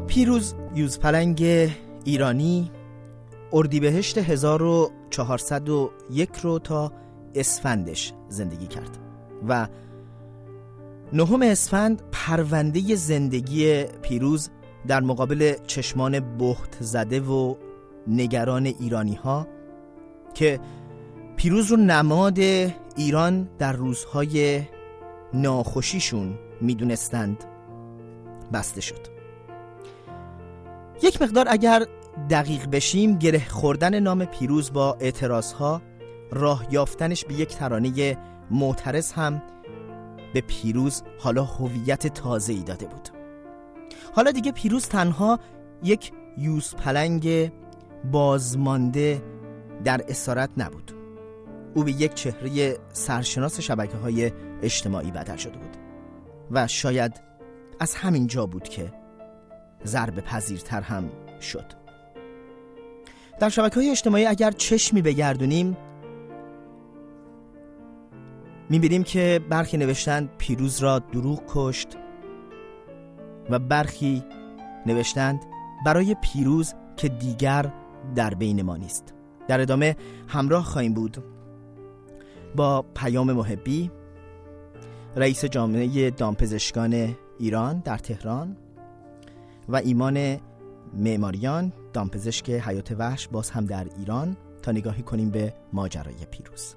پیروز یوزپلنگ ایرانی اردیبهشت 1401 رو تا اسفندش زندگی کرد و 9 اسفند پرونده زندگی پیروز در مقابل چشمان بهت زده و نگران ایرانی ها که پیروز رو نماد ایران در روزهای ناخوشیشون میدونستند بسته شد. یک مقدار اگر دقیق بشیم، گره خوردن نام پیروز با اعتراضها، راه یافتنش به یک ترانه معترض هم به پیروز حالا هویت تازه‌ای داده بود. حالا دیگه پیروز تنها یک یوزپلنگ بازمانده در اسارت نبود. او به یک چهره سرشناس شبکه‌های اجتماعی بدل شده بود و شاید از همین جا بود که ضربه پذیرتر هم شد. در شبکه‌های اجتماعی اگر چشمی بگردونیم می‌بینیم که برخی نوشتند پیروز را دروغ کشت و برخی نوشتند برای پیروز که دیگر در بین ما نیست. در ادامه همراه خواهیم بود با پیام محبی، رئیس جامعه دامپزشکان ایران در تهران، و ایمان معماریان، دامپزشک حیات وحش باز هم در ایران، تا نگاهی کنیم به ماجرای پیروز.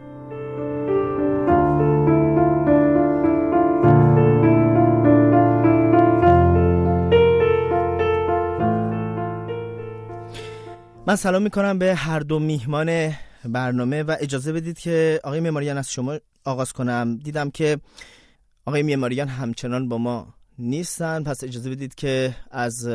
من سلام میکنم به هر دو میهمان برنامه و اجازه بدید که آقای معماریان از شما آغاز کنم. دیدم که آقای معماریان همچنان با ما نیستن، پس اجازه بدید که از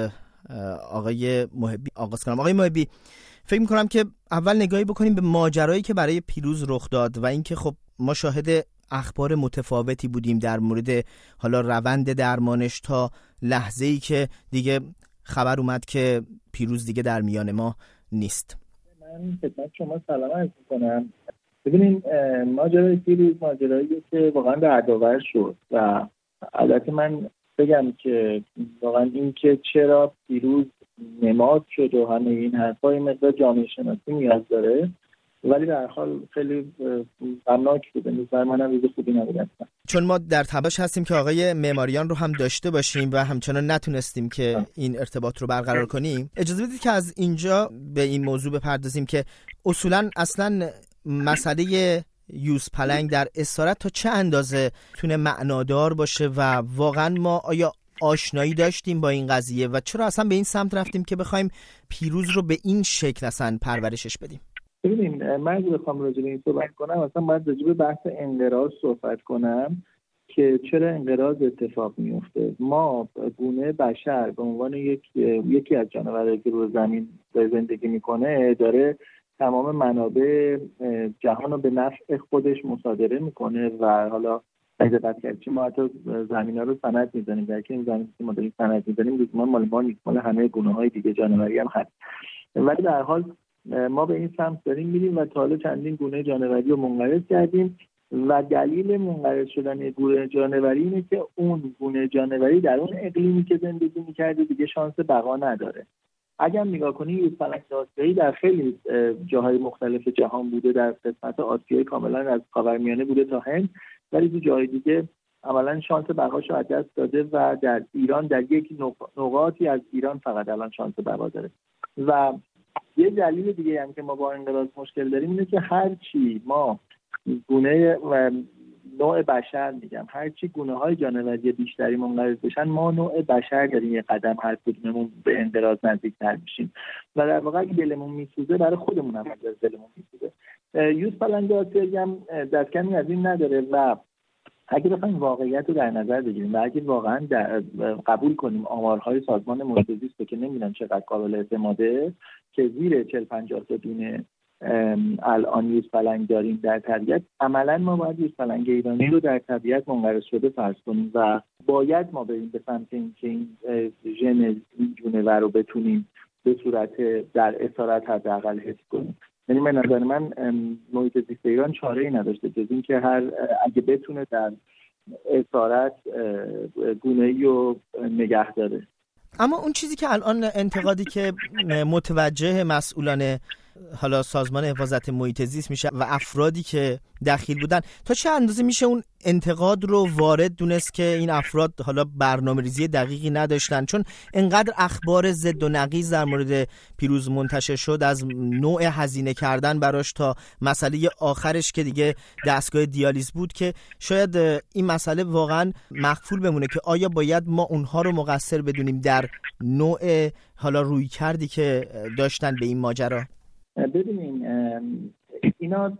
آقای محبی آغاز کنم. آقای محبی، فکر میکنم که اول نگاهی بکنیم به ماجرایی که برای پیروز رخ داد و اینکه خب ما شاهد اخبار متفاوتی بودیم در مورد حالا روند درمانش تا لحظه‌ای که دیگه خبر اومد که پیروز دیگه در میان ما نیست. من خدمت شما سلام عرض می‌کنم. ببینید ماجرای پیروز ماجرایی که واقعا دردآور شد و البته من بگم که واقعا این که چرا پیروز نماد شد و همه این حرفای مقدار جامعه شناسی نیاز داره، ولی در حال خیلی غمناک بود. نظر منم روز خوبی نبود. چون ما در تلاش هستیم که آقای معماریان رو هم داشته باشیم و همچنان نتونستیم که این ارتباط رو برقرار کنیم، اجازه بدید که از اینجا به این موضوع بپردازیم که اصولاً اصلاً مسئله یوزپلنگ در اسارت تا چه اندازه تونه معنادار باشه و واقعاً ما آیا آشنایی داشتیم با این قضیه و چرا اصلا به این سمت رفتیم که بخوایم پیروز رو به این شکل اصلا پرورشش بدیم. ببینید من اگه بخوام راجع به این صحبت کنم، اصلا باید راجع به بحث انقراض صحبت کنم که چرا انقراض اتفاق میفته. ما گونه بشر به عنوان یکی از جانورایی که روی زمین زندگی میکنه داره تمام منابع جهان رو به نفع خودش مصادره میکنه و حالا اگه دقت کنید ما حتی زمینا رو سند میزنیم، در که این زمین که ما داریم سند میزنیم لزوما مال ما نیست، مال همه گونه‌های دیگه جانوری هم هست. ولی در حال ما به این سمت داریم میریم و تا حالا چندین گونه جانوری رو منقرض کردیم و دلیل منقرض شدن گونه جانوری اینه که اون گونه جانوری در اون اقلیمی که زندگی میکرده دیگه شانس بقا نداره. اگر نگاه کنید یوزپلنگ آسیایی در خیلی جاهای مختلف جهان بوده، در قسمت آسیای کاملا از خاورمیانه بوده تا هند، ولی تو جای دیگه عملا شانس بقاش رو از دست داده و در ایران در یک نقاطی از ایران فقط الان شانس بقا داره. و یه دلیل دیگه هم که ما با انقراض مشکل داریم اینه که هر چی ما گونه و نوع بشر میگم هر چی گونه‌های جانوری بیشتری منقرض بشن، ما نوع بشر داریم یه قدم هر کدوممون به انقراض نزدیک‌تر میشیم و در واقع اگه دلمون میسوزه برای خودمون هم از دلمون میسوزه. یوزپلنگ آسیایی هم دست کمی از این نداره و اگه بخوایم واقعیت رو در نظر بگیریم و اگه واقعا قبول کنیم آمارهای سازمان محیط زیست که نمیدونم چقدر قابل اعتماده که زیر 40-50 تا دونه الان یوزپلنگ داریم در طبیعت، عملا ما باید یوزپلنگ ایرانی رو در طبیعت منقرض شده فرض کنیم و باید ما بریم به سمت اینکه این ژن این جونور رو بتونیم به صورت در اسارت حداقل حفظ کنیم. یعنی به نظر من محیط زیست ایران چاره‌ای نداشته جز اینکه اگه بتونه در اسارت گونه‌ای رو نگه داره. اما اون چیزی که الان انتقادی که متوجه مسئولان حالا سازمان حفاظت محیط زیست میشه و افرادی که دخیل بودن، تا چه اندازه میشه اون انتقاد رو وارد دونست که این افراد حالا برنامه‌ریزی دقیقی نداشتن؟ چون انقدر اخبار ضد و نقیض در مورد پیروز منتشر شد، از نوع هزینه کردن براش تا مسئله آخرش که دیگه دستگاه دیالیز بود، که شاید این مسئله واقعا مخفول بمونه که آیا باید ما اونها رو مقصر بدونیم در نوع حالا روی کردی که داشتن به این ماجرا؟ ببینین اینا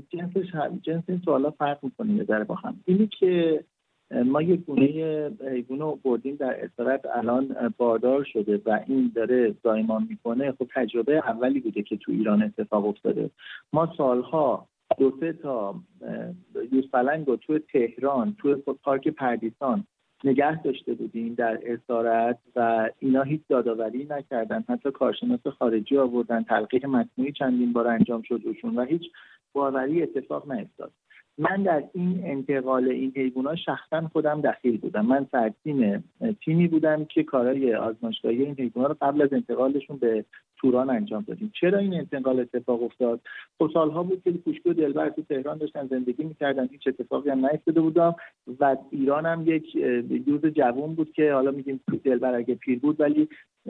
جنس این سوالا فرق میکنه یه ذره با هم. اینی که ما یک گونه حیوان رو بردیم در اسارت الان باردار شده و این داره زایمان میکنه، خب تجربه اولی بوده که تو ایران اتفاق افتاده. ما سالها 2-3 تا یوزپلنگ رو تو تهران تو پارک پردیسان نگه داشته بودیم در اسارت و اینا هیچ دادآوری نکردن، حتی کارشناس خارجی آوردن، تلقیح مصنوعی چندین بار انجام شد روشون و هیچ باوری اتفاق نیفتاد. من در این انتقال این حیوانات شخصا خودم دخیل بودم. من سرتیم تیمی بودم که کارهای آزمایشگاهی این حیوانات رو قبل از انتقالشون به توران انجام دادیم. چرا این انتقال اتفاق افتاد؟ خب سالها بود که کوشک و دلبر تو تهران داشتن زندگی می‌کردن، هیچ اتفاقی هم نیفتاده بود و ایران هم یک یوز جوان بود که حالا میگیم دلبر اگه پیر بود ولی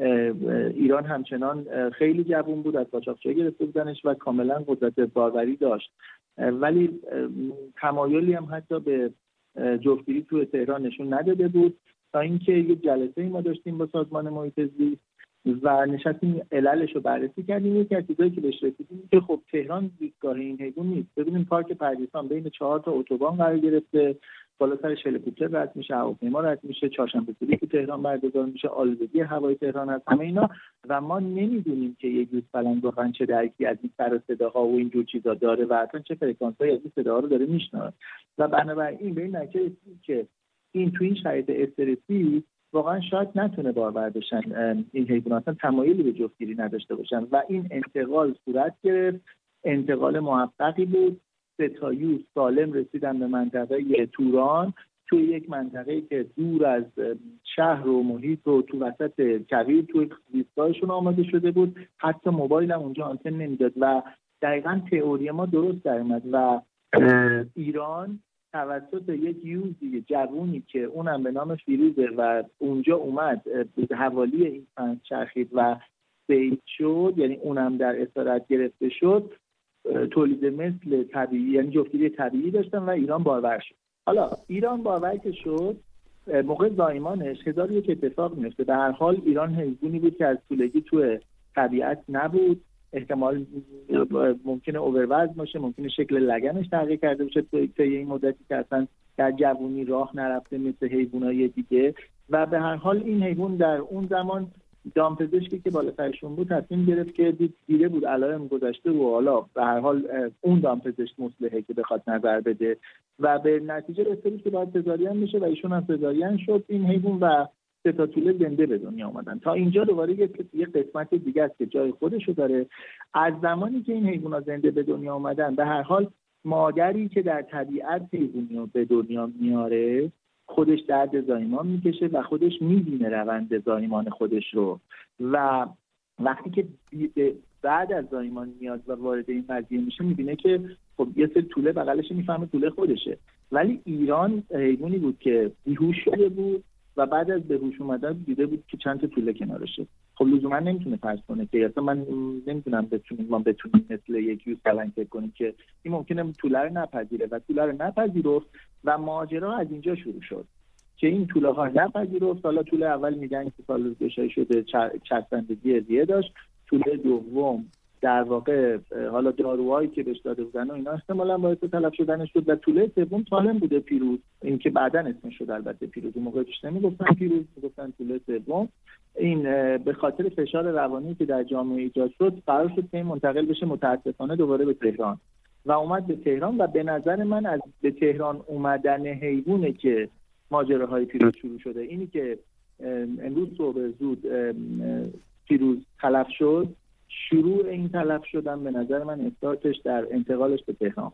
ایران همچنان خیلی جوان بود، از قاچاقچی‌ها گرفته بودنش و کاملا قدرت باروری داشت، ولی تمایلی هم حتی به جفتگیری تو تهران نشون نداده بود، تا اینکه یک جلسه ما داشتیم با سازمان محیط زیست و نشستیم عللش رو بررسی کردیم. یکی از چیزایی که بهش رسیدیم که خب تهران زیستگاه این حیوان نیست. ببینیم پارک پردیسان بین 4 تا اتوبان قرار گرفته، بالا سرش هلیکوپتر رد میشه، هواپیما رد میشه، چهارشنبه‌سوری تو تهران برگزار میشه، آلودگی هوای تهران هست، همه اینا، و ما نمیدونیم که یک یوزپلنگ واقعا چه درکی از این سر صداها و اینجور چیزا داره و اصلا چه فرکانس‌هایی از این صداها رو داره میشنوه و بنابراین به این نتیجه رسیدیم که این تو این شرایط استرسی واقعا شاید نتونه بارور بشن این حیوانات، تمایلی به جفتگیری نداشته باشن و این انتقال صورت گرفت. انتقال موفقی بود. 3 تا یوز سالم رسیدن به منطقه توران، توی یک منطقه که دور از شهر و محیط و تو وسط کویر توی زیستگاهشون آماده شده بود. حتی موبایل هم اونجا آنتن نمیداد و دقیقاً تئوری ما درست در اومد و ایران توسط یک یوزی جوونی که اونم به نام فیروزه و اونجا اومد حوالی این فنس چرخید و سید شد، یعنی اونم در اسارت گرفته شد، تولید مثل طبیعی یعنی جفتگیری طبیعی داشتن و ایران بارور شد. حالا ایران بارور که شد، موقع زایمانش 1001 اتفاق میفته. به هر حال ایران حیوانی بود که از طولگی تو طبیعت نبود، احتمال ممکنه اووروزن باشه، ممکنه شکل لگنش تغییر کرده باشه تو این مدتی که اصلا در جوونی راه نرفته مثل حیوانای دیگه و به هر حال این حیوان در اون زمان دامپزشکی که بالا سرشون بود تصمیم گرفت که دیده بود علائم گذشته و حالا به هر حال اون دامپزشک مصلحه که بخواد نظر بده و به نتیجه رسید که باید سزارین بشه و ایشون هم سزارین شد این حیوان و 3 تا توله زنده به دنیا آمدن. تا اینجا دوباره یک قسمت دیگه است که جای خودشو داره. از زمانی که این حیوانات زنده به دنیا آمدن به هر حال مادری که در طبیعت حیوانی به دنیا میاره خودش درد زایمان میکشه و خودش میبینه روند زایمان خودش رو و وقتی که بعد از زایمان میاد و وارد این قضیه میشه میبینه که خب یه سری توله بغلش میفهمه توله خودشه. ولی ایران حیوانی بود که بیهوش شده بود و بعد از به هوش اومدن دیده بود که چند تا توله کنارشه. خب لزوما نمیتونه فرض کنه که اصلا من نمیتونم بتونیم مثل یک یوزپلنگ فکر کنیم که این ممکنه توله رو نپذیره و توله رو نپذیرفت و ماجرا از اینجا شروع شد که این توله ها نپذیرفت. حالا توله اول میگن که سال گشایی شده چسبندگی ریه داشت، توله دوم در واقع حالا داروهایی که بهش داده بودن و اینا احتمالاً باعث تلف شدنش شد و توله سوم سالم بوده پیروز، این که بعداً اسمش شد البته پیروز، اون موقع پیش نمیگفتن پیروز، میگفتن توله سوم. این به خاطر فشار روانی که در جامعه ایجاد شد قرار شد که این منتقل بشه متاسفانه دوباره به تهران و اومد به تهران و به نظر من از به تهران اومدن حیوانه که ماجراهای پیروز شروع شده. اینی که امروز صبح زود پیروز تلف شد، شروع این تلف شدن به نظر من استارتش در انتقالش به تهران خورد.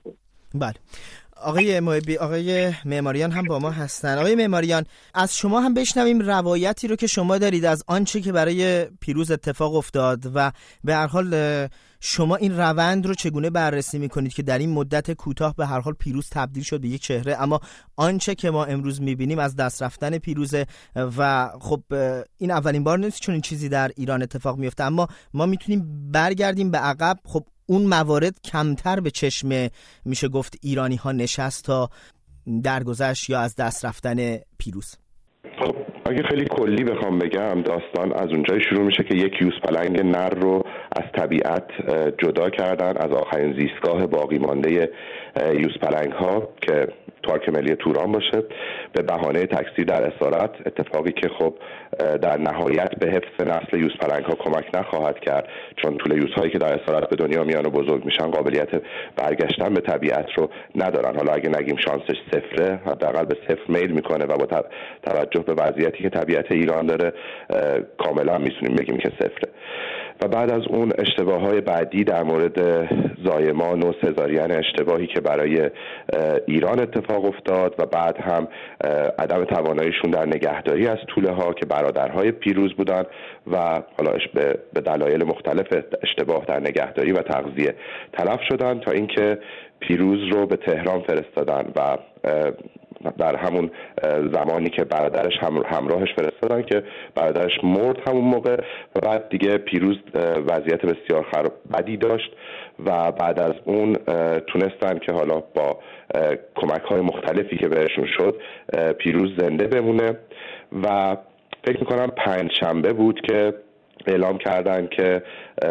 بله. آقای محبی، آقای معماریان هم با ما هستن. آقای معماریان، از شما هم بشنویم روایتی رو که شما دارید از آنچه که برای پیروز اتفاق افتاد و به هر حال شما این روند رو چگونه بررسی میکنید که در این مدت کوتاه به هر حال پیروز تبدیل شد به یک چهره، اما آنچه که ما امروز میبینیم از دست رفتن پیروزه و خب این اولین بار نیست چون این چیزی در ایران اتفاق میفته، اما ما میتونیم برگردیم به عقب. خب اون موارد کمتر به چشم میشه گفت ایرانی ها نشست تا درگذشت یا از دست رفتن پیروز. خب اگه خیلی کلی بخوام بگم، داستان از اونجای شروع میشه که یک یوزپلنگ نر رو از طبیعت جدا کردن، از آخرین زیستگاه باقی مانده یوزپلنگ ها که پارک ملی توران باشه، به بهانه تکثیر در اسارت، اتفاقی که خب در نهایت به حفظ نسل یوزپلنگ ها کمک نخواهد کرد، چون طول یوزهایی که در اسارت به دنیا میان و بزرگ میشن قابلیت برگشتن به طبیعت رو ندارن. حالا اگه نگیم شانسش صفره، حداقل به صفر میل میکنه و با توجه به وضعیتی که طبیعت ایران داره کاملا میتونیم بگیم که صفره. و بعد از اون اشتباهات بعدی در مورد زایمان و سزارین، اشتباهی که برای ایران اتفاق افتاد و بعد هم عدم تواناییشون در نگهداری از توله ها که برادرهای پیروز بودن و حالا به دلایل مختلف اشتباه در نگهداری و تغذیه تلف شدن تا اینکه پیروز رو به تهران فرستادن و در همون زمانی که برادرش همراهش فرستادن که برادرش مرد همون موقع و بعد دیگه پیروز وضعیت بسیار بدی داشت و بعد از اون تونستن که حالا با کمک‌های مختلفی که بهشون شد پیروز زنده بمونه و فکر می‌کنم پنجشنبه بود که اعلام کردن که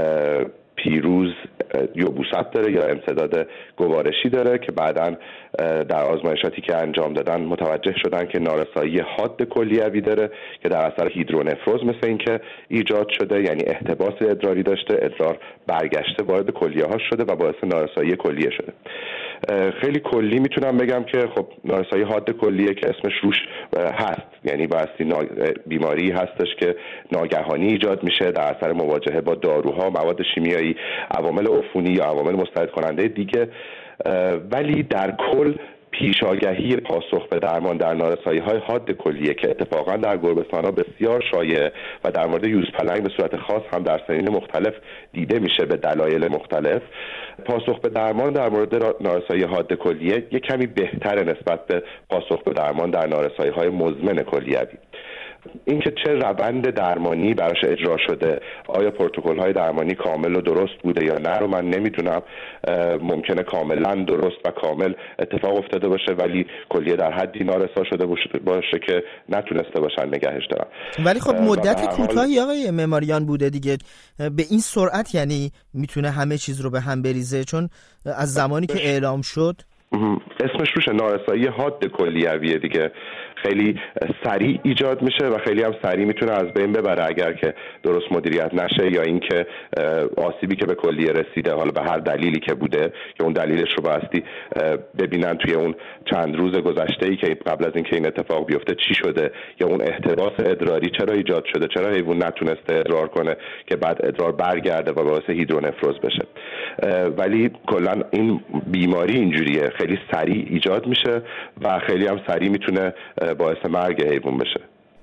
پیروز یبوست داره یا امتداد گوارشی داره که بعداً در آزمایشاتی که انجام دادن متوجه شدن که نارسایی حاد کلیوی داره که در اثر هیدرونفروز مثل این که ایجاد شده، یعنی احتباس ادراری داشته، ادرار برگشته وارد کلیه ها شده و باعث نارسایی کلیه شده. خیلی کلی میتونم بگم که خب نارسایی حاد کلیه که اسمش روش هست، یعنی بایستی بیماری هستش که ناگهانی ایجاد میشه در اثر مواجهه با داروها، مواد شیمیایی، عوامل عفونی یا عوامل مستعد کننده دیگه، ولی در کل پیشاگهی پاسخ به درمان در نارسایی‌های حاد کلیه که اتفاقا در گربه‌سان‌ها بسیار شایع و در مورد یوزپلنگ به صورت خاص هم در سنین مختلف دیده میشه به دلایل مختلف، پاسخ به درمان در مورد نارسایی حاد کلیه یک کمی بهتر نسبت به پاسخ به درمان در نارسایی‌های مزمن کلیوی. اینکه چه روند درمانی براش اجرا شده، آیا پروتکل‌های درمانی کامل و درست بوده یا نه رو من نمیدونم. ممکنه کاملا درست و کامل اتفاق افتاده باشه ولی کلیه در حدی نارسا شده باشه که نتونسته باشن نگهش دارن. ولی خب مدت کوتاهی آقای معماریان بوده دیگه، به این سرعت یعنی میتونه همه چیز رو به هم بریزه؟ چون از زمانی که اعلام شد اسمش روشه نارسایی حاد کلیویه دیگه، خیلی سریع ایجاد میشه و خیلی هم سریع میتونه از بین ببره اگر که درست مدیریت نشه یا اینکه آسیبی که به کلیه رسیده حالا به هر دلیلی که بوده که اون دلیلش رو بایستی ببینن توی اون چند روز گذشته‌ای که قبل از اینکه این اتفاق بیفته چی شده، یا اون احتباس ادراری چرا ایجاد شده، چرا حیوان نتونسته ادرار کنه که بعد ادرار برگرده و باعث هیدرونفروز بشه. ولی کلا این بیماری اینجوریه، خیلی سریع ایجاد میشه و خیلی هم سریع میتونه باعث مرگ حیوان بشه.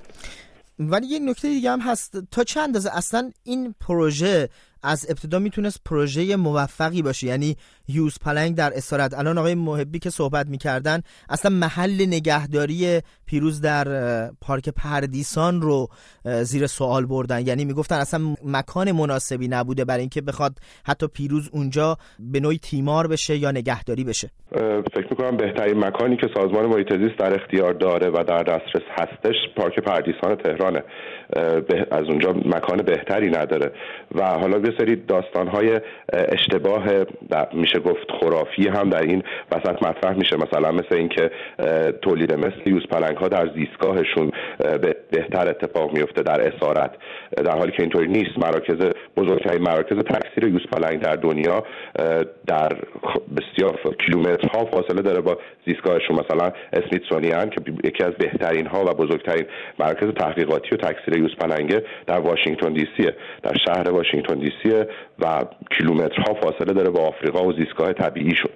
ولی یک نکته دیگه هم هست، تا چند اندازه اصلا این پروژه از ابتدا میتونست پروژه موفقی باشه؟ یعنی یوزپلنگ در اسارت، الان آقای محبی که صحبت میکردن اصلا محل نگهداری پیروز در پارک پردیسان رو زیر سوال بردن، یعنی میگفتن اصلا مکان مناسبی نبوده برای اینکه بخواد حتی پیروز اونجا به نوعی تیمار بشه یا نگهداری بشه. فکر میکنم بهترین مکانی که سازمان محیط زیست در اختیار داره و در دسترس هستش پارک پردیسان تهرانه، از اونجا مکان بهتری نداره. و حالا یه سری داستان‌های اشتباه میشه گفت خرافی هم در این وسط مطرح میشه، مثلا مثل اینکه تولید مثل یوزپلنگ‌ها در زیستگاهشون بهتر اتفاق میفته در اسارت، در حالی که اینطوری نیست. بزرگترین مراکز تکثیر یوزپلنگ در دنیا در بسیار کیلومترها فاصله داره با زیستگاهشون. مثلا اسمیتسونیان که یکی از بهترین ها و بزرگترین مراکز تحقیقاتی و تکثیر یوزپلنگ در واشنگتن دی سی، در شهر واشنگتن دی سی و کیلومترها فاصله داره با آفریقا و زیستگاه طبیعیشون.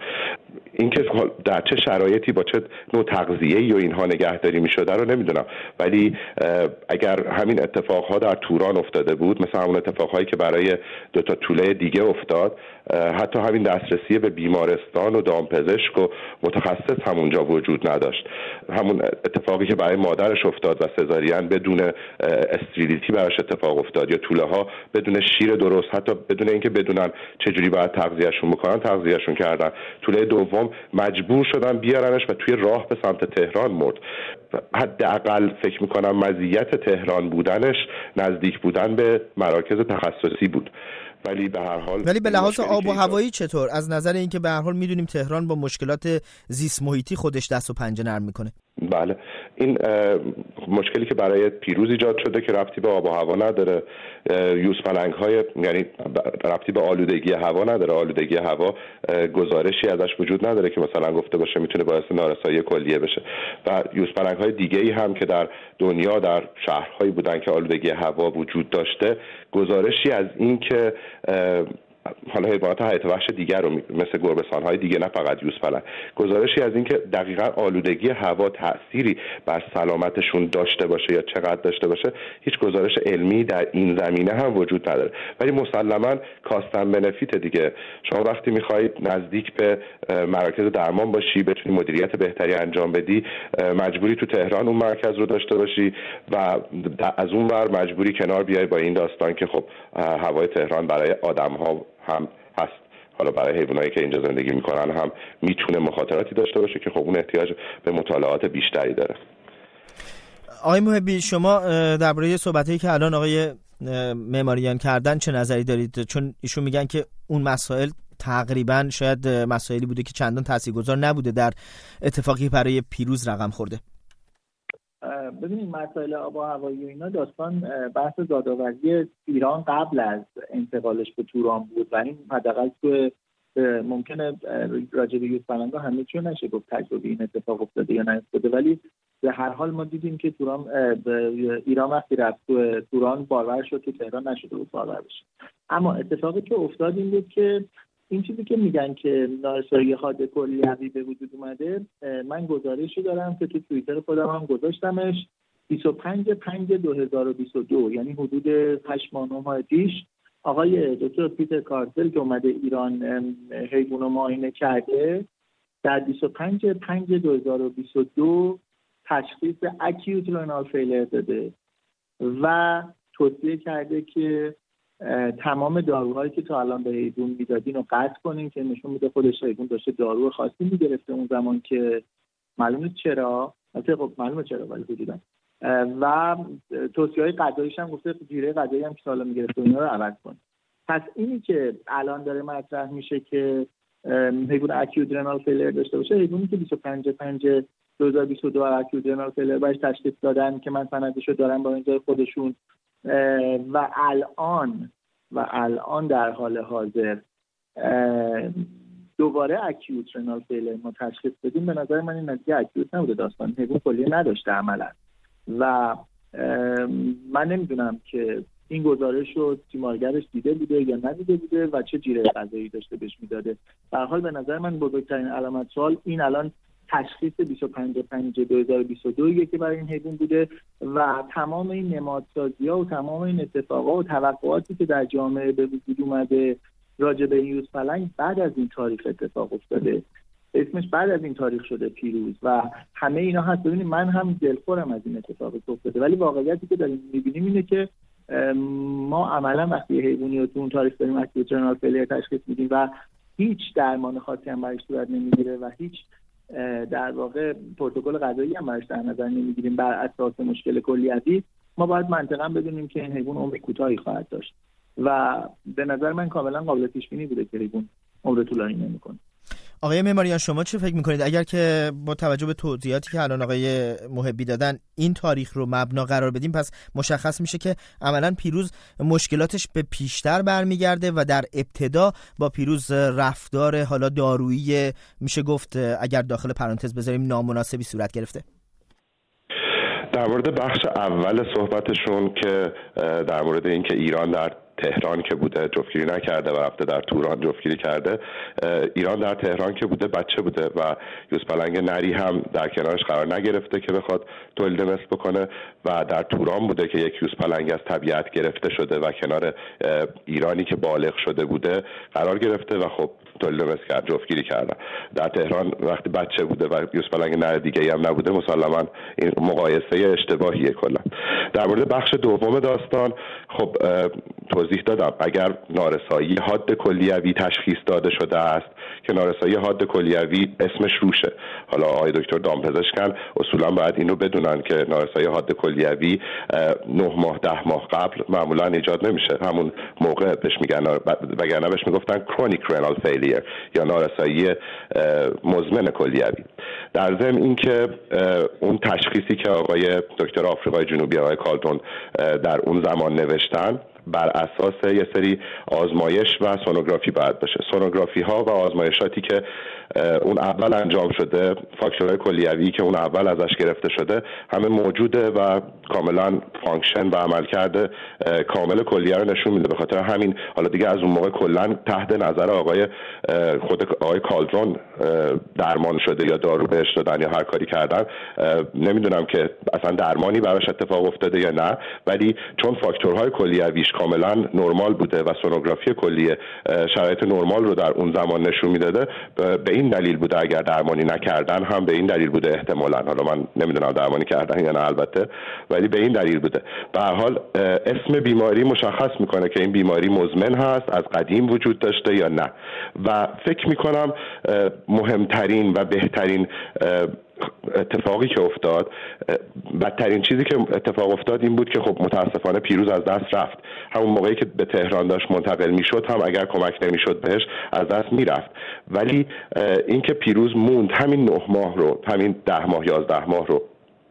اینکه در چه شرایطی با چه نوع تغذیه‌ای و اینها نگهداری می‌شده رو نمیدونم، ولی اگر همین اتفاقها در توران افتاده بود، مثل همون اتفاقهایی که برای 2 تا توله دیگه افتاد، حتی همین دسترسی به بیمارستان و دامپزشک و متخصص همونجا وجود نداشت. همون اتفاقی که برای مادرش افتاد و سزارین بدون استریلیتی براش اتفاق افتاد، یا توله ها بدون شیر درست، حتی بدون اینکه بدونن چجوری باید تغذیهشون بکنن تغذیهشون کردن. توله دوم مجبور شدن بیارنش و توی راه به سمت تهران مرد. حداقل فکر میکنم مزیت تهران بودنش نزدیک بودن به مراکز تخصصی بود. ولی به هر حال، ولی به لحاظ آب و هوایی چطور؟ از نظر اینکه به هر حال میدونیم تهران با مشکلات زیست محیطی خودش دست و پنجه نرم میکنه. بله، این مشکلی که برای پیروز ایجاد شده که ربطی به آب و هوا نداره، یوزپلنگ‌های، یعنی ربطی به آلودگی هوا نداره. آلودگی هوا گزارشی ازش وجود نداره که مثلا گفته باشه میتونه باعث نارسایی کلیه بشه. و یوزپلنگ‌های دیگه‌ای هم که در دنیا در شهرهایی بودن که آلودگی هوا وجود داشته، گزارشی از این که حالا حیوانات حیات وحش دیگر رو مثل گربه‌سان‌های دیگه، نه فقط یوزپلنگ، گزارشی از این که دقیقاً آلودگی هوا تأثیری بر سلامتشون داشته باشه یا چقدر داشته باشه، هیچ گزارش علمی در این زمینه هم وجود نداره. ولی مسلماً کاستن بنفیت دیگه. شما وقتی می‌خواید نزدیک به مراکز درمان باشی، بتونی مدیریت بهتری انجام بدی، مجبوری تو تهران اون مرکز رو داشته باشی و از اون ور مجبوری کنار بیای با این داستان که خب هوای تهران برای آدم‌ها هم هست، حالا برای حیوانایی که اینجا زندگی میکنن هم میتونه مخاطراتی داشته باشه که خب اون احتیاج به مطالعات بیشتری داره. آقای محبی، شما درباره صحبتایی که الان آقای معماریان کردن چه نظری دارید؟ چون ایشون میگن که اون مسائل تقریبا شاید مسائلی بوده که چندان تاثیرگذار نبوده در اتفاقی برای پیروز رقم خورده. ببینید، مسائل آب و هوایی و اینا داستان بحث زادآوری ایران قبل از انتقالش به توران بود و این حداقل تو ممکنه راجع به یوزپلنگ‌ها همه چیو نشه گفت تجربه این اتفاق افتاده یا نیفتاده، ولی به هر حال ما دیدیم که ایران وقتی رفت تو توران بارور شد، تو تهران نشده بود بارور بشه. اما اتفاقی که افتاد این بود که این چیزی که میگن که نارسایی حاد کلیوی به وجود اومده، من گزارشی دارم که تو توییتر خودم هم گذاشتمش. 25/5/2022 یعنی حدود 8 ماه پیش آقای دکتر پیتر کارتل که اومده ایران حیوانو معاینه کرده، در 25/5/2022 تشخیص اکیوت رنال فیلر داده و توصیه کرده که تمام داروهایی که تا الان به حیوان میدادین رو قطع کنین، که نشون میده خودش حیوان داشته دارو خاصی میگرفته اون زمان که معلومه چرا، خب معلومه چرا ولی حدودا، و توصیه‌های غذاییش هم گفته جیره غذایی هم که تا الان میگرفته اینا رو عوض کن. پس اینی که الان داره مطرح میشه که حیوان اکیوت رنال فیلر داشته باشه، حیوانی که 25/5/2022 اکیوت رنال فیلر باش تشخیص دادن که من سندشو دارم با اینجای خودشون و الان در حال حاضر دوباره اکیوت رنال فیلر ما تشخیص بدیم، به نظر من این نتیجه اکیوت نبوده، داستان حیوان کلیه نداشته عملا. و من نمیدونم که این گزارش رو تیمارگرش دیده بوده یا ندیده بوده و چه جیره غذایی داشته بهش میداده. به هر حال به نظر من بزرگترین علامت سوال این الان تشخیص 25/5/2022 که برای این حیوان بوده و تمام این نمادسازی‌ها و تمام این اتفاقات و توقعاتی که در جامعه به وجود اومده راجع به یوزپلنگ بعد از این تاریخ اتفاق افتاده. اسمش بعد از این تاریخ شده پیروز و همه اینا هست. ببینید من هم دلخورم از این اتفاق که افتاده، ولی واقعیتی که داریم می‌بینیم اینه که ما عملا وقتی حیوانی رو تو اون تاریخ داریم اکیوت رنال فیلر تشخیص میدیم و هیچ درمان خاصی هم برایش صورت نمیگیره و هیچ در واقع پروتکل غذایی هم براش در نظر نمیگیریم بر اساس مشکل کلیوی، ما باید منطقاً بدونیم که این حیوان عمر کوتاهی خواهد داشت و به نظر من کاملا قابل پیش بینی بوده که حیوان عمر طولانی نمیکنه. آقای معماریان، شما چه فکر میکنید اگر که با توجه به توضیحاتی که الان آقای محبی دادن این تاریخ رو مبنا قرار بدیم، پس مشخص میشه که عملاً پیروز مشکلاتش به پیشتر برمیگرده و در ابتدا با پیروز رفتار حالا دارویی میشه گفت اگر داخل پرانتز بذاریم نامناسبی صورت گرفته؟ در مورد بخش اول صحبتشون که در مورد اینکه ایران در تهران که بوده جفتگیری نکرده و رفته در توران جفتگیری کرده. ایران در تهران که بوده بچه بوده و یوز پلنگ نری هم در کنارش قرار نگرفته که بخواد تولید مثل بکنه و در توران بوده که یک یوز پلنگ از طبیعت گرفته شده و کنار ایرانی که بالغ شده بوده قرار گرفته و خب تولید مثل کرد، جفتگیری کردن. در تهران وقتی بچه بوده و یوز پلنگ نر دیگه هم نبوده مسلما این مقایسه اشتباهیه. کلا در مورد بخش دوم داستان خب توضیح دادم اگر نارسایی حاد کلیوی تشخیص داده شده است که نارسایی حاد کلیوی اسمش روشه. حالا آقای دکتر دامپزشکن اصولا باید اینو بدونن که نارسایی حاد کلیوی 9 ماه 10 ماه قبل معمولا ایجاد نمیشه، همون موقع بهش میگن، وگرنه بهش میگفتن chronic renal failure یا نارسایی مزمن کلیوی. در ضمن این که اون تشخیصی که آقای دکتر آفریقای جنوبی آقای کالتون در اون زمان نوشتن بر اساس یه سری آزمایش و سونوگرافی باید باشه. سونوگرافی ها و آزمایشاتی که اون اول انجام شده، فاکتورهای کلیوی که اون اول ازش گرفته شده همه موجوده و کاملا فانکشن و عملکرد کامل کلیه رو نشون میده. به خاطر همین حالا دیگه از اون موقع کلا تحت نظر خود آقای کالتون درمان شده یا دارو بهش دادن یا هر کاری کردن، نمیدونم که اصلا درمانی براش اتفاق افتاده یا نه، ولی چون فاکتورهای کلیویش کاملا نرمال بوده و سونوگرافی کلیه شرایط نرمال رو در اون زمان نشون میداده، به این دلیل بوده اگر درمانی نکردن هم به این دلیل بوده احتمالاً، حالا من نمیدونم درمانی کردن یا نه البته، ولی به این دلیل بوده. به هر حال اسم بیماری مشخص میکنه که این بیماری مزمن هست، از قدیم وجود داشته یا نه. و فکر میکنم مهمترین و بهترین اتفاقی که افتاد، بدترین چیزی که اتفاق افتاد این بود که خب متاسفانه پیروز از دست رفت. همون موقعی که به تهران داشت منتقل میشد هم اگر کمک نمیشد بهش از دست میرفت، ولی این که پیروز موند همین 9 ماه رو، همین 10 ماه 11 ماه رو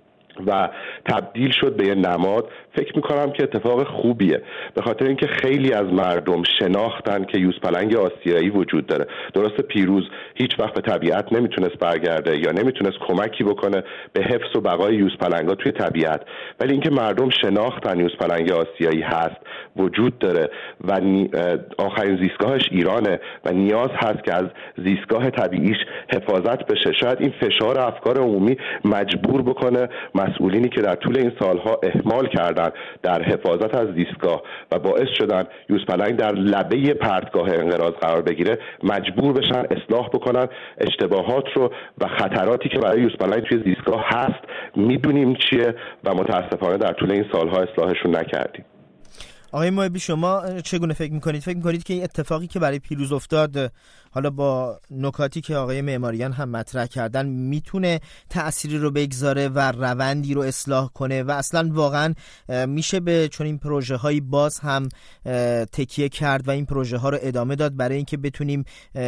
و تبدیل شد به یه نماد، فکر میکنم که اتفاق خوبیه، به خاطر اینکه خیلی از مردم شناختن که یوزپلنگ آسیایی وجود داره. درسته پیروز هیچ وقت به طبیعت نمیتونست برگرده یا نمیتونست کمکی بکنه به حفظ و بقای یوزپلنگ‌ها توی طبیعت، ولی اینکه مردم شناختن یوزپلنگ آسیایی هست، وجود داره و آخرین زیستگاهش ایرانه و نیاز هست که از زیستگاه طبیعیش حفاظت بشه. شاید این فشار افکار عمومی مجبور بکنه مسئولینی که در طول این سالها اهمال کردن در حفاظت از زیستگاه و باعث شدن یوزپلنگ در لبه پرتگاه انقراض قرار بگیره مجبور بشن اصلاح بکنن اشتباهات رو و خطراتی که برای یوزپلنگ توی زیستگاه هست میدونیم چیه و متاسفانه در طول این سالها اصلاحشون نکردیم. آقای محبی شما چگونه فکر میکنید؟ فکر میکنید که این اتفاقی که برای پیروز افتاد، حالا با نکاتی که آقای معماریان هم مطرح کردن، میتونه تأثیری رو بگذاره و روندی رو اصلاح کنه و اصلا واقعا میشه به چون این پروژه هایی باز هم تکیه کرد و این پروژه ها رو ادامه داد برای اینکه بتونیم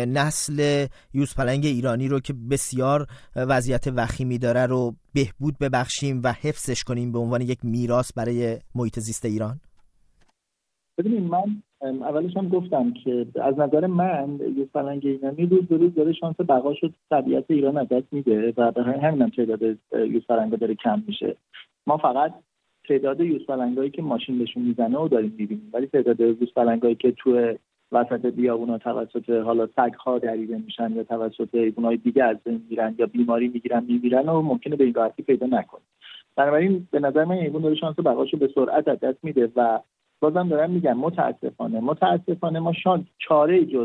نسل یوزپلنگ ایرانی رو که بسیار وضعیت وخیمی داره رو بهبود ببخشیم و حفظش کنیم به عنوان یک میراث برای محیط زیست ایران؟ ببینید، من اولش هم گفتم که از نظر من یوزپلنگ ایرانی روز به روز داره شانس بقاشو طبیعت ایران از دست میده و به همین هم تعداد یوزپلنگ‌ها داره کم میشه. ما فقط تعداد یوزپلنگایی که ماشین بهشون میزنه رو داریم میبینیم، ولی تعداد یوزپلنگایی که تو وسط بیابونا توسط حالا سگ‌ها دریده میشن یا توسط حیوانات دیگه از بین میرن یا بیماری میگیرن و ممکنه به این راحتی پیدا نکنیم. بنابراین به نظر من حیوان داره شانس بقاشو به سرعت از دست میده و بازم دارم میگم متاسفانه ما چاره جز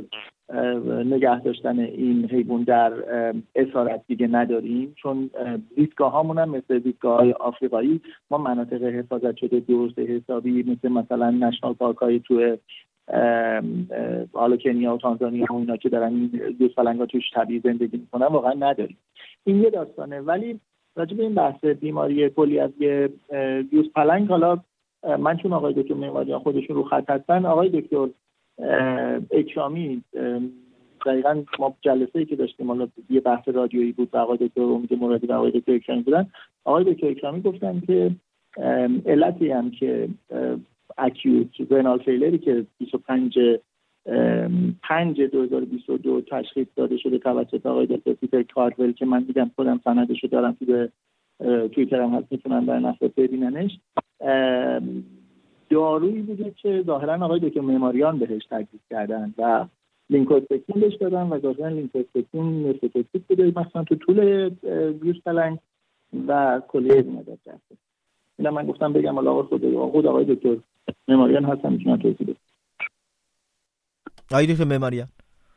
نگه داشتن این حیوان در اسارت دیگه نداریم، چون زیستگاه‌هامون هم مثل زیستگاه‌های آفریقایی ما مناطق حفاظت شده درست حسابی مثلا نشنال پارک‌های تو حالا کنیا و تانزانیا و اینا که دارن این یوزپلنگ‌ها توش طبیعی زندگی میکنن واقعا نداریم. این یه داستانه. ولی راجع به این بحث بیماری کلیوی یوزپلنگ، حالا من چون آقای دکتر معماریان خودشون رو خط هستن، آقای دکتر اکرامی دقیقاً ما جلسه‌ای که داشتیم حالا یه بحث رادیویی بود و آقای دکتر امید مرادی و آقای دکتر اکرامی بودن، آقای دکتر اکرامی گفتن که علتی هم که اکیوت رنال فیلری که 25/5/2022 تشخیص داده شده توسط آقای دکتر پیتر کارول که من میگم خودم سندشو دارم توی توییترم هست، میتونن در نصف ببیننش، دارویی بوده که ظاهرا آقای دکتر معماریان بهش تجویز کردن و لینکوسپکتین بهش دادن و ظاهرا لینکوسپکتین نسبتاً بوده مثلا تو طول یوز پلنگ و کلیه مدت رفته. اینا من گفتم بگم حالا خود آقای دکتر معماریان هستن میتونن توضیح بدن. آقای دکتر معماریان،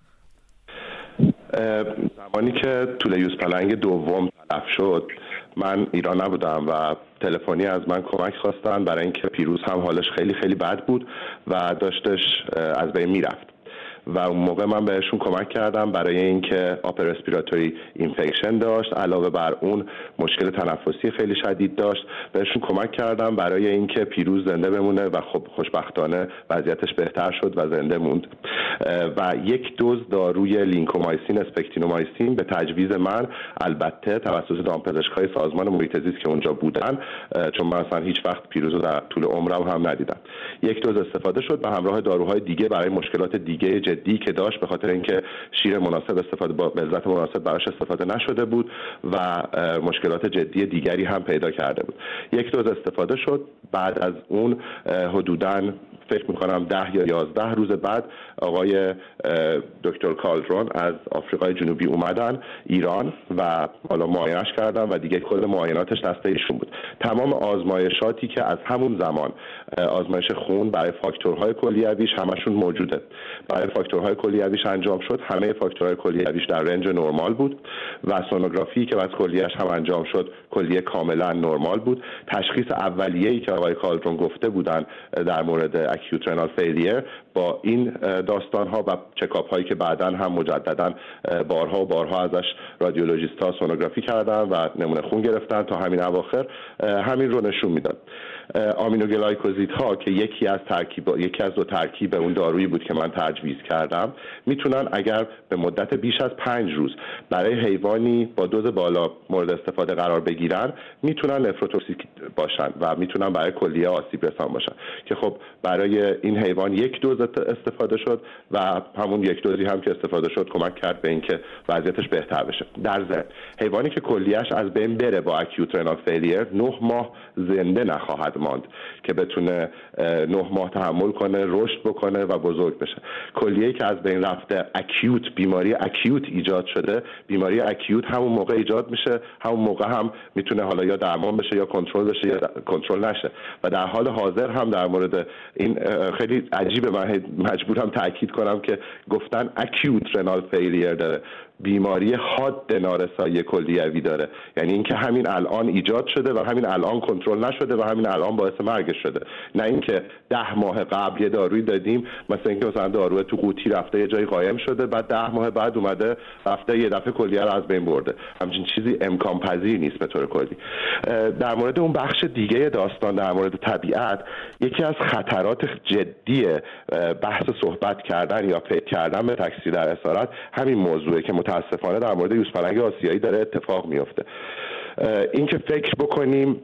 زمانی که طول یوز پلنگ دوم تلف شد من ایران نبودم و تلفنی از من کمک خواستن برای اینکه پیروز هم حالش خیلی خیلی بد بود و داشتش از بین میرفت و اون موقع من بهشون کمک کردم برای اینکه آپر رسپیراتوری اینفکشن داشت، علاوه بر اون مشکل تنفسی خیلی شدید داشت. بهشون کمک کردم برای اینکه پیروز زنده بمونه و خب خوشبختانه وضعیتش بهتر شد و زنده موند و یک دوز داروی لینکومایسین اسپکتینومایسین به تجویز من، البته توسط دامپزشکای سازمان محیط زیست که اونجا بودن، چون من اصلا هیچ وقت پیروز رو در طول عمرم هم ندیدم، یک دوز استفاده شد به همراه داروهای دیگه برای مشکلات دیگه جدی که داشت، به خاطر اینکه شیر مناسب استفاده با غلظت مناسب براش استفاده نشده بود و مشکلات جدی دیگری هم پیدا کرده بود. یک دوز استفاده شد. بعد از اون حدوداً فکر میکنم 10 یا 11 روز بعد آقای دکتر کالدرون از آفریقای جنوبی اومدن ایران و حالا معاینش کردن و دیگه کل معایناتش دست ایشون بود. تمام آزمایشاتی که از همون زمان آزمایش خون برای فاکتورهای کلیویش همشون موجوده. برای فاکتورهای کلیویش انجام شد، همه فاکتورهای کلیویش در رنج نرمال بود و سونوگرافی که از کلیهش هم انجام شد کلیه کاملا نرمال بود. تشخیص اولیه‌ای که آقای کالدرون گفته بودن در مورد اکیوت رنال فیلیر با این داستان‌ها و چکاپ هایی که بعداً هم مجدداً بارها و بارها ازش رادیولوژیست‌ها سونوگرافی کردن و نمونه خون گرفتن تا همین اواخر همین رو نشون میداد. آمینوگلایکوزیدها که یکی از دو ترکیب اون دارویی بود که من تجویز کردم، میتونن اگر به مدت بیش از 5 روز برای حیوانی با دوز بالا مورد استفاده قرار بگیرن میتونن نفروتوکسیک باشن و میتونن برای کلیه آسیب رسان باشن که خب برای این حیوان یک دوز استفاده شد و همون یک دوزی هم که استفاده شد کمک کرد به اینکه وضعیتش بهتر بشه. در ضمن حیوانی که کلیهش از بین بره با اکیوت رنال فیلیر 9 ماه زنده نخواهد ماند که بتونه 9 ماه تحمل کنه، رشد بکنه و بزرگ بشه. کلیه‌ای که از بین رفته اکیوت، بیماری اکیوت ایجاد شده، بیماری اکیوت همون موقع ایجاد میشه، همون موقع هم میتونه حالا یا درمان بشه یا کنترل بشه یا کنترل نشه و در حال حاضر هم در مورد این خیلی عجیبه، من مجبورم تاکید کنم که گفتن اکیوت رنال فیلیر داره، بیماری حاد نارسایی کلیوی داره، یعنی اینکه همین الان ایجاد شده و همین الان کنترل نشده و همین الان باعث مرگش شده، نه اینکه 10 ماه قبل یه دارویی دادیم مثلا اینکه مثلا دارو تو قوطی رفته یه جایی قایم شده بعد 10 ماه بعد اومده رفته یه دفعه کلیه رو از بین برده. همچین چیزی امکان پذیر نیست به طور کلی. در مورد اون بخش دیگه داستان در مورد طبیعت، یکی از خطرات جدی بحث صحبت کردن یا فکر کردن به تکثیر در اسارت همین موضوعه که متاسفانه در مورد یوز پلنگ آسیایی داره اتفاق میفته. این که فکر بکنیم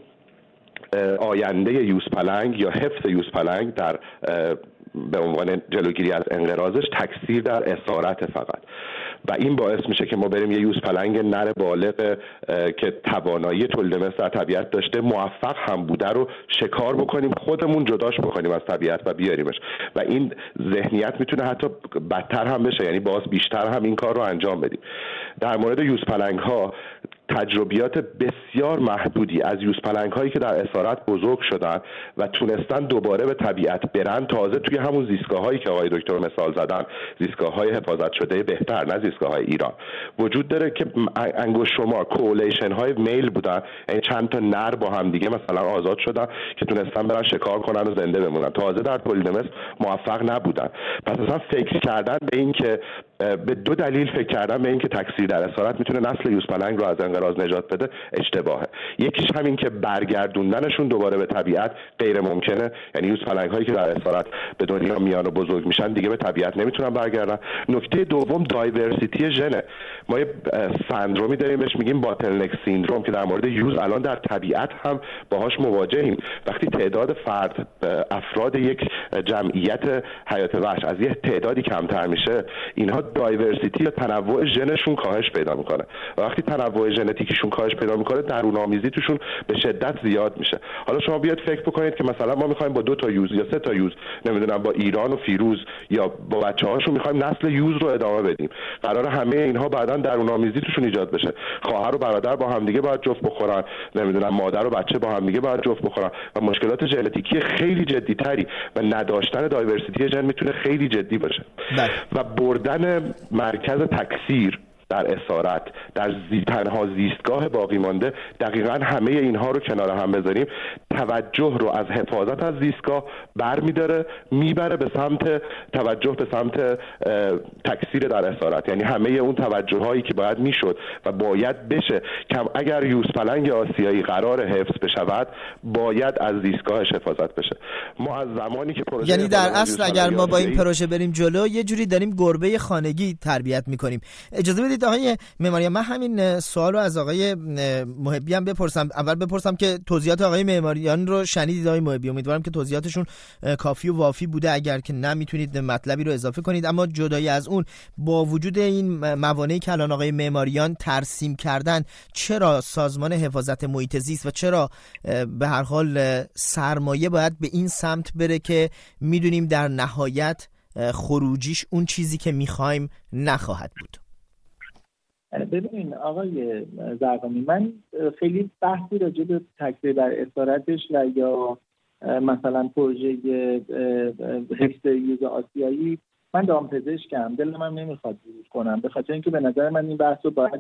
آینده یوز پلنگ یا حفظ یوز پلنگ در به عنوان جلوگیری از انقراضش تکثیر در اسارت فقط، و این باعث میشه که ما بریم یه یوز پلنگ نر بالغ که توانایی تولید مثل در طبیعت داشته، موفق هم بوده رو شکار بکنیم، خودمون جداش بکنیم از طبیعت و بیاریمش و این ذهنیت میتونه حتی بدتر هم بشه، یعنی باز بیشتر هم این کار رو انجام بدیم. در مورد یوز پلنگ ها تجربیات بسیار محدودی از یوز پلنگ هایی که در اسارت بزرگ شدن و تونستن دوباره به طبیعت برن، تازه توی همون زیستگاه هایی که آقای دکتر مثال زدن، زیستگاه های حفاظت شده بهتر، نه زیستگاه های ایران، وجود داره که انگشت شمار کولیشن های میل بودن، یعنی چند تا نر با هم دیگه مثلا آزاد شدن که تونستن برن شکار کنن و زنده بمونن، تازه در تولید مثل موفق نبودن. پس اصلا فکر کردن به این که به دو دلیل فکر کردن به این که تکثیر در اسارت میتونه نسل یوز پلنگ رو از انقراض نجات بده اشتباهه. یکیش همین که برگردوندنشون دوباره به طبیعت غیر ممکنه، یعنی یوز پلنگ هایی که در اسارت به دنیا میان و بزرگ میشن دیگه به طبیعت نمیتونن برگردن. نکته دوم دایورسیتی ژنه. ما یه سندرومی داریم بهش میگیم باتلنک سیندروم که در مورد یوز الان در طبیعت هم باهاش مواجهیم. وقتی تعداد افراد یک جمعیت حیات وحش از یه تعدادی کمتر میشه، اینها دایورسیتی یا تنوع ژنشون کاهش پیدا میکنه و وقتی تنوع ژن ژنتیکیشون کاهش پیدا میکنه، درون‌آمیزی توشون به شدت زیاد میشه. حالا شما بیاد فکر بکنید که مثلا ما میخوایم با 2 تا یوز یا 3 تا یوز، نمیدونم با ایران و فیروز یا با بچه‌هاشون میخوایم نسل یوز رو ادامه بدیم، قرار همه اینها بعداً درون‌آمیزی توشون ایجاد بشه، خواهر و برادر با هم دیگه باید جفت بخورن، نمیدونم مادر و بچه با هم دیگه باید جفت بخورن و مشکلات ژنتیکی خیلی جدی‌تری و نداشتن دایورسیتی ژن میتونه خیلی جدی باشه. و بردن مرکز تکثیر در اسارت، در تنها زیستگاه باقی مانده، دقیقاً همه اینها رو کنار هم بذاریم، توجه رو از حفاظت از زیستگاه برمی‌داره، میبره به سمت توجه به سمت تکثیر در اسارت. یعنی همه اون توجه‌هایی که باید میشد و باید بشه که اگر یوزپلنگ آسیایی قرار حفظ بشود، باید از زیستگاهش حفاظت بشه. ما از زمانی که پروژه، یعنی در اصل اگر ما با این پروژه بریم جلو، یه جوری داریم گربه خانگی تربیت می‌کنیم. اجازه بدید آقای معماریان، من همین سوال رو از آقای محبی هم بپرسم. اول بپرسم که توضیحات آقای معماریان رو شنیدید آقای محبی؟ امیدوارم که توضیحاتشون کافی و وافی بوده. اگر که نه میتونید مطلبی رو اضافه کنید. اما جدای از اون، با وجود این موانعی که الان آقای معماریان ترسیم کردن، چرا سازمان حفاظت محیط زیست و چرا به هر حال سرمایه باید به این سمت بره که میدونیم در نهایت خروجیش اون چیزی که میخوایم نخواهد بود؟ ببینین آقای زرقامی، من خیلی بحثی راجع به تکثیر در اسارتش و یا مثلا پروژه حفظ یوز آسیایی، من دامپزشکم، دلم من نمیخواد ورود کنم، به خاطر اینکه به نظر من این بحث رو باید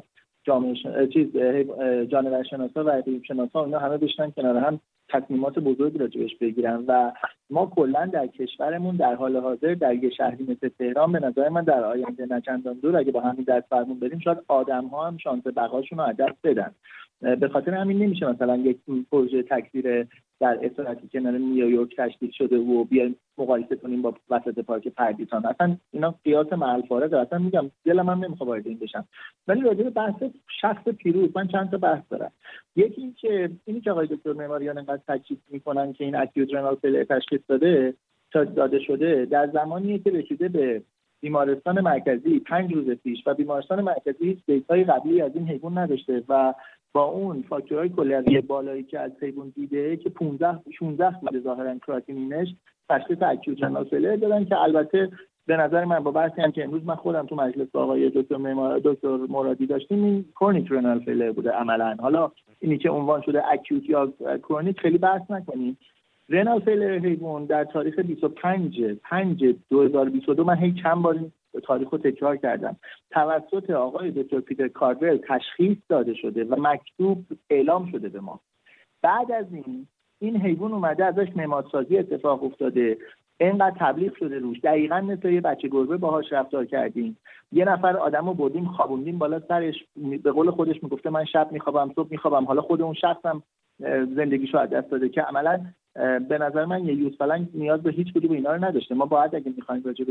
جانورشناسا و حیوانشناسا اینا همه بشنن کنار هم تصمیمات بزرگی راجبش بگیرن. و ما کلا در کشورمون در حال حاضر در یه شهری مثل تهران، به نظر من در آینده نه چندان دور اگه با همین دست فرمون بریم، شاید آدم‌ها هم شانس بقاشون رو از دست بدن. به خاطر همین نمیشه مثلا یک پروژه تکثیر در اسارتی که کنار نیویورک تشکیل شده و بیایم مقایسه کنیم با وسط پارک پردیسان. اصلا اینا قیاس محل فارغه. اصلا میگم دلم هم نمیخواد وارد این بشم. ولی راجع به بحث شخص پیروز من چند تا بحث دارم. یکی اینی که آقای دکتر معماریان انقدر تاکید میکنن که این اکیوت رنال فیلر تشخیص داده شده در زمانیه که رسیده به بیمارستان مرکزی 5 روز پیش و بیمارستان مرکزی هیچ دیتای قبلی از این حیوان نداشته و با اون فاکتورهای کلیوی بالایی که از حیوان دیده که 16 بوده ظاهرا کراتینینش، تشخیص اکیوت رنال فیلر دادن که البته به نظر من با بحثی هم که امروز من خودم تو مجلس با آقای دکتر مرادی داشتیم، این کرونیک رنال فیلر بوده عملاً. حالا اینی که عنوان شده اکیوت یا کرونیک خیلی بحث نکنیم. رنال فیلر حیوان در تاریخ 25/5/2022 من هی چند بار تاریخ رو تکرار کردم، توسط آقای دکتر پیتر کارول تشخیص داده شده و مکتوب اعلام شده به ما. بعد از این حیوان اومده ازش نمادسازی اتفاق افتاده، اینقدر تبلیغ شده روش، دقیقاً مثل یه بچه گربه باهاش رفتار کردیم. یه نفر آدمو بردیم خوابوندیم بالا سرش، به قول خودش میگفته من شب میخوابم صبح میخوابم. حالا خود اون شخصم زندگیشو از دست داده که عملاً به نظر من یه یوزپلنگ نیاز به هیچ کدوم اینا رو نداشته. ما باید اگه میخوایم راجع به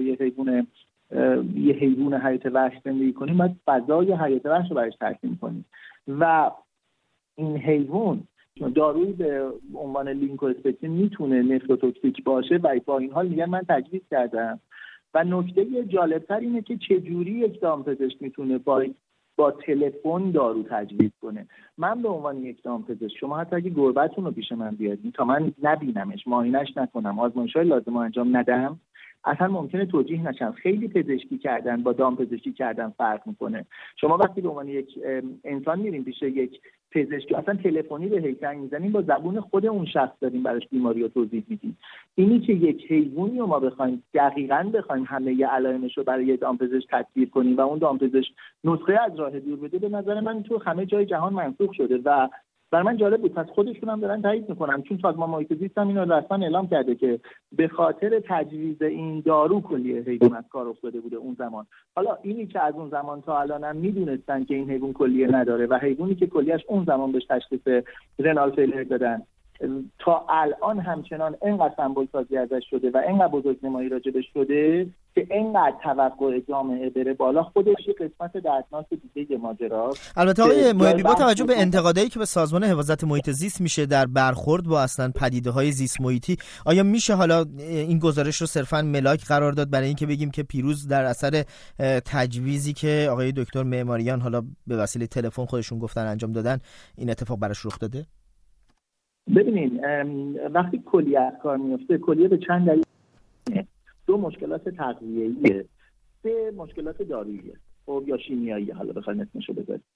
یه حیوان حیات وحش زندگی کنیم، باید فضای حیات وحش رو براش ترسیم کنیم. و این حیوان دارویی به عنوان لینکواسپکتین میتونه نفروتوکسیک باشه و با این حال میگن من تجویز کردم. و نکته جالبتر اینه که چجوری یک دامپزشک میتونه با تلفن دارو تجویز کنه. من به عنوان یک دامپزشک، شما حتی اگه گربه‌تون رو پیش من بیارید تا من نبینمش، معاینش نکنم، آزمایش‌های لازم انجام ندم، اصلا ممکنه توجیه نشم. خیلی پزشکی کردن با دامپزشکی کردن فرق میکنه. شما وقتی به عنوان یک انسان میرین پیش یک پزشکی، اصلا تلفنی به هیکل میزنیم، با زبون خود اون شخص داریم براش بیماری رو توضیح میدیم. اینی که یک حیوانی رو ما بخوایم دقیقاً همه علائمش رو برای دامپزشک تدبیر کنیم و اون دامپزشک نسخه از راه دور بده، به نظر من تو همه جای جهان منسوخ شده و برای من جالب بود. پس خودشون هم دارن تایید میکنن، چون سازمان محیط زیست هم اینو رسما اعلام کرده که به خاطر تجویز این دارو کلیه حیوان از کار افتاده بوده اون زمان. حالا اینی که از اون زمان تا الان هم میدونستن که این حیوان کلیه نداره و حیوانی که کلیهش اون زمان بهش تشخیص رنال فیلر دادن، تا الان همچنان اینقدر سمبل سازی ازش شده و اینقدر بزرگنمایی راجبش شده که اینقدر توقع جامعه بره بالا خودش یه قسمت دردناک دیگه ماجراست. البته آقای محبی با توجه به انتقادایی که به سازمان حفاظت محیط زیست میشه در برخورد با اصلا پدیده‌های زیست محیطی، آیا میشه حالا این گزارش رو صرفاً ملاک قرار داد برای اینکه بگیم که پیروز در اثر تجویزی که آقای دکتر معماریان حالا به وسیله تلفن خودشون گفتن انجام دادن این اتفاق براش رخ داده؟ ببینین وقتی کلیه از کار میفته، کلیه به چند دلیل: 2 مشکلات تغذیه‌ایه، 3 مشکلات داروییه یا شیمیایی، حالا بخواید اسمشو بذارید.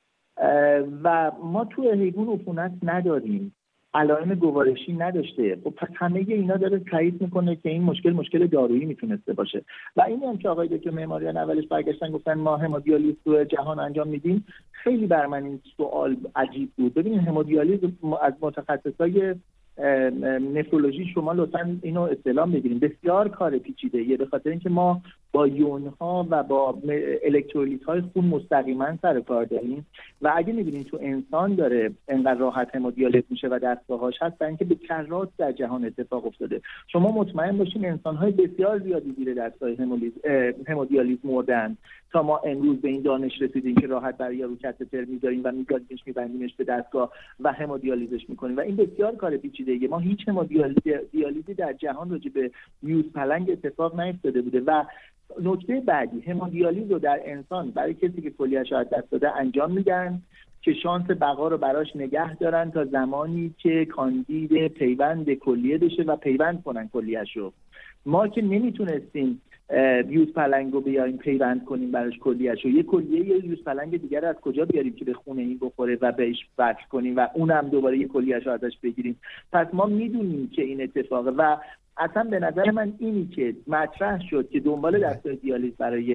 و ما تو حیوان عفونت نداریم، علائم گوارشی نداشته. خب پس همه اینا داره تایید میکنه که این مشکل دارویی میتونسته باشه. و این هم که آقای دکتر معماریان اولش برگشتن گفتن ما همودیالیز تو جهان انجام میدیم، خیلی بر من این سوال عجیب بود. ببینید همودیالیز از متخصصای نفرولوژی شما لطفاً اینو استعلام بگیریم، بسیار کار پیچیده‌ایه، به خاطر اینکه ما با یون‌ها و با الکترولیت‌های خون مستقیما سر کار داریم و اگه می‌بینید تو انسان داره انقدر راحت همودیالیز میشه و دستگاه‌هاش هست، برای اینکه به کرات در جهان اتفاق افتاده. شما مطمئن باشین انسان‌های بسیار زیادی زیر دستگاه همودیالیز مردن تا ما امروز به این دانش رسیدیم که راحت برای رو کاتتر می‌ذاریم و می‌بندیمش به دستگاه و همودیالیزش می‌کنیم و این بسیار کار پیچیده‌ایه. ما هیچ همودیالیزی در جهان راجع به یوز پلنگ اتفاق نیفتاده بوده. و نکته بعدی، همودیالیز رو در انسان برای کسی که کلیه‌اش از دست داده انجام میدن که شانس بقا رو براش نگه دارن تا زمانی که کاندید پیوند کلیه بشه و پیوند کنن کلیه‌اش رو. ما که نمیتونستیم یوز پلنگ رو بیاریم پیوند کنیم براش کلیه‌اش رو، یه کلیه یوز پلنگ دیگر از کجا بیاریم که به خونه این بخوره و بهش وصل کنیم و اونم دوباره یه کلیه‌اش رو ازش بگیریم؟ پس ما میدونیم که این اتفاقه و اصلا به نظر من اینی که مطرح شد که دنبال دستگاه دیالیز برای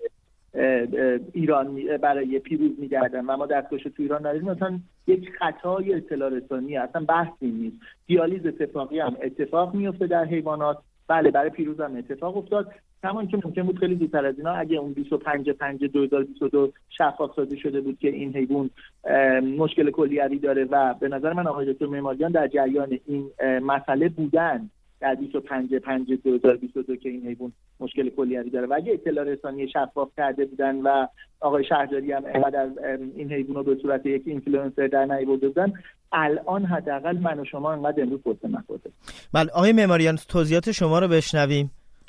ایران برای پیروز می‌گردن و ما دستگاهش تو ایران نداریم، مثلا یک خطای اطلاع رسانی، اصلا بحثی نیست. دیالیز اتفاقی هم اتفاق میفته در حیوانات، بله برای پیروز هم اتفاق افتاد، کمان که ممکن بود خیلی زودتر از اینا اگه اون 25/5/2022 شفاف سازی شده بود که این حیوان مشکل کلیوی داره و به نظر من آقای دکتر معماریان در جریان این مسئله بودن در 25/5/2022 که این حیوان مشکل کلیوی داره و اگه اطلاع رسانی شفاف کرده بودن و آقای شهرداری هم اینقدر از این حیوان رو به صورت یک اینفلوئنسر در نیاورده بودن، الان حداقل من و شما اینقدر امروز پست نخورده. بله آقای معماریان توضیحات شما رو بشنویم.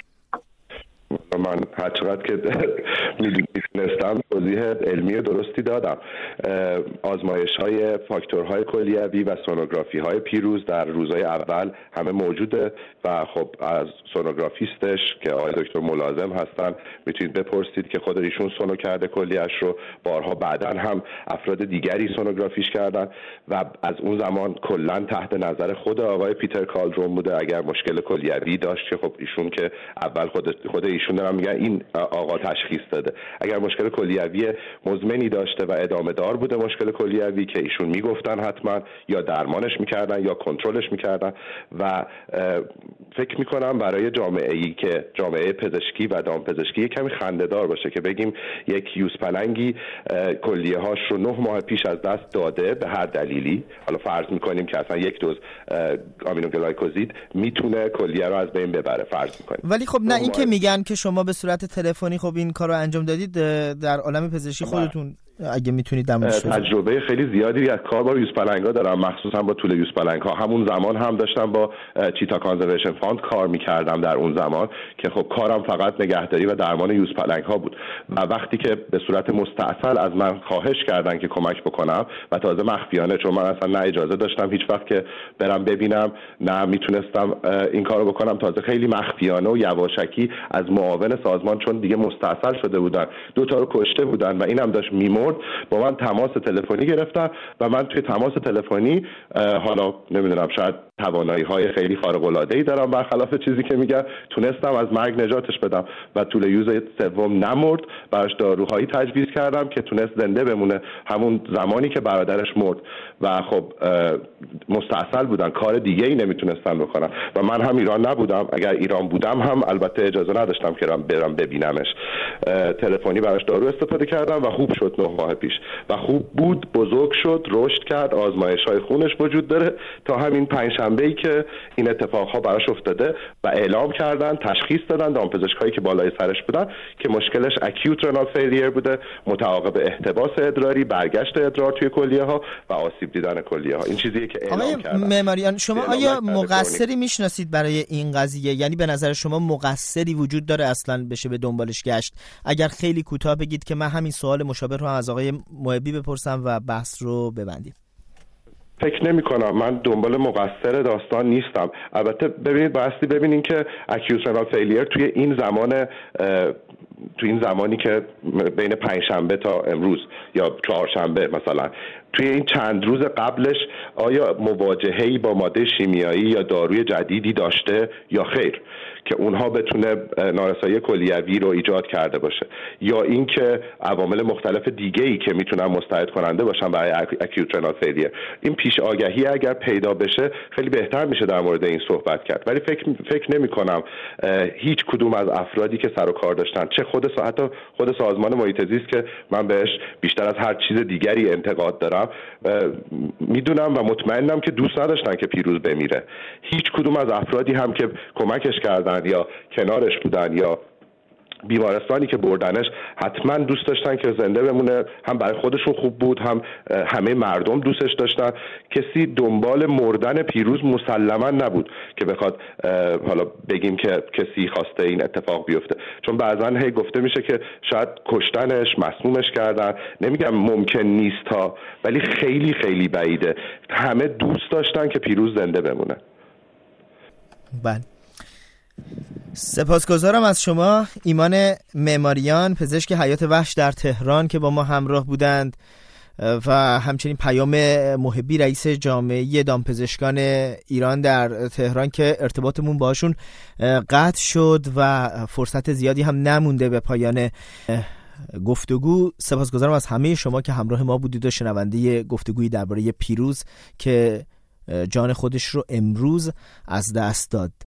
من هر چقدر که میتونستم توضیح علمی درستی دادم. آزمایش‌های فاکتورهای کلیوی و سونوگرافی‌های پیروز در روزهای اول همه موجوده و خب از سونوگرافیستش که آقای دکتر ملازم هستن میتونید بپرسید که خود ایشون سونو کرده کلیه‌اش رو، بارها بعداً هم افراد دیگری سونوگرافیش کردن و از اون زمان کلاً تحت نظر خود آقای پیتر کالدرون بوده. اگر مشکل کلیوی داشت که خب ایشون که اول خود ایشون دارن میگن این آقا تشخیص داده، اگر مشکل کلیوی مزمنی داشته و ادامه دار بوده مشکل کلیوی که ایشون میگفتن حتما یا درمانش میکردن یا کنترلش میکردن و فکر میکنم برای جامعه‌ای که جامعه پزشکی و دامپزشکی کمی خنده‌دار باشه که بگیم یک یوز پلنگی کلیه‌هاش رو 9 ماه پیش از دست داده به هر دلیلی، حالا فرض میکنیم که اصلا یک دوز آمینوگلایکوزید میتونه کلیه رو از بین ببره، فرض میکنیم. ولی خب نه این که میگن که شما به صورت تلفنی خب این کارو انجام دادید، در عالم پزشکی خودتون اگه میتونید تجربه خیلی زیادی از کار با یوز پلنگ‌ها دارم، مخصوصا با طول یوز پلنگ‌ها. همون زمان هم داشتم با چیتا کانزرویشن فاند کار می‌کردم در اون زمان که خب کارم فقط نگهداری و درمان یوز پلنگ‌ها بود و وقتی که به صورت مستعصل از من خواهش کردن که کمک بکنم و تازه مخفیانه، چون من اصلا نه اجازه داشتم هیچ وقت که برم ببینم، نه میتونستم این کارو بکنم، تازه خیلی مخفیانه و یواشکی از معاون سازمان، چون دیگه مستعصل شده بودن، 2 تا رو کشته بودن و اینم داشت میمرد، با من تماس تلفنی گرفتن و من توی تماس تلفنی حالا نمیدونم شاید توانایی‌های خیلی خارق‌العاده‌ای دارم برخلاف چیزی که میگن، تونستم از مرگ نجاتش بدم و طول یوز سوم نمرد، براش داروهایی تجویز کردم که تونست زنده بمونه همون زمانی که برادرش مرد و خب مستعصل بودن، کار دیگه ای نمیتونستن بکنن و من هم ایران نبودم. اگر ایران بودم هم البته اجازه نداشتم که برم ببینمش. تلفنی براش دارو استفاده کردم و خوب شد 9 ماه پیش و خوب بود، بزرگ شد، رشد کرد، آزمایش‌های خونش وجود داره. تا همین 5 پنجشنبه‌ای که این اتفاقها براش افتاده و اعلام کردن، تشخیص دادن دامپزشکایی که بالای سرش بودن که مشکلش اکیوت رنال فیلیر بوده متعاقب احتباس ادراری، برگشت ادرار توی کلیه‌ها و آسیب دیدن کلیه‌ها. این چیزیه که اعلام کردن. آقای معماریان، شما آیا مقصری میشناسید برای این قضیه؟ یعنی به نظر شما مقصری وجود داره اصلا بشه به دنبالش گشت؟ اگر خیلی کوتاه بگید که من همین سوال مشابه رو از آقای محبی بپرسم و بحث رو ببندیم. فکر نمی کنم، من دنبال مقصر داستان نیستم. البته ببینید، بایستی ببینید که اکیوت رنال فیلیر توی این زمانی که بین پنجشنبه تا امروز یا چهارشنبه مثلا، توی این چند روز قبلش آیا مواجهه‌ای با ماده شیمیایی یا داروی جدیدی داشته یا خیر که اونها بتونه نارسایی کلیوی رو ایجاد کرده باشه، یا اینکه عوامل مختلف دیگه‌ای که میتونن مستعد کننده باشن برای اکیوت رنال فیلیر. این پیش آگاهی اگر پیدا بشه خیلی بهتر میشه در مورد این صحبت کرد. ولی فکر نمی‌کنم هیچ کدوم از افرادی که سر و کار داشتن، چه حتی خود سازمان محیط زیست که من بهش بیشتر از هر چیز دیگری انتقاد دارم، میدونم و مطمئنم که دوست نداشتن که پیروز بمیره. هیچ کدوم از افرادی هم که کمکش کردن یا کنارش بودن یا بیمارستانی که بردنش حتما دوست داشتن که زنده بمونه. هم برای خودشون خوب بود، هم همه مردم دوستش داشتن. کسی دنبال مردن پیروز مسلما نبود که بخواد حالا بگیم که کسی خواسته این اتفاق بیفته، چون بعضا هی گفته میشه که شاید کشتنش، مسمومش کردن. نمیگم ممکن نیست ها، ولی خیلی خیلی بعیده. همه دوست داشتن که پیروز زنده بمونه. بله، سپاسگزارم از شما ایمان معماریان، پزشک حیات وحش در تهران که با ما همراه بودند، و همچنین پیام محبی، رئیس جامعه دامپزشکان ایران در تهران که ارتباطمون باشون قطع شد و فرصت زیادی هم نمونده به پایان گفتگو. سپاسگزارم از همه شما که همراه ما بودید و شنونده گفتگویی درباره پیروز که جان خودش رو امروز از دست داد.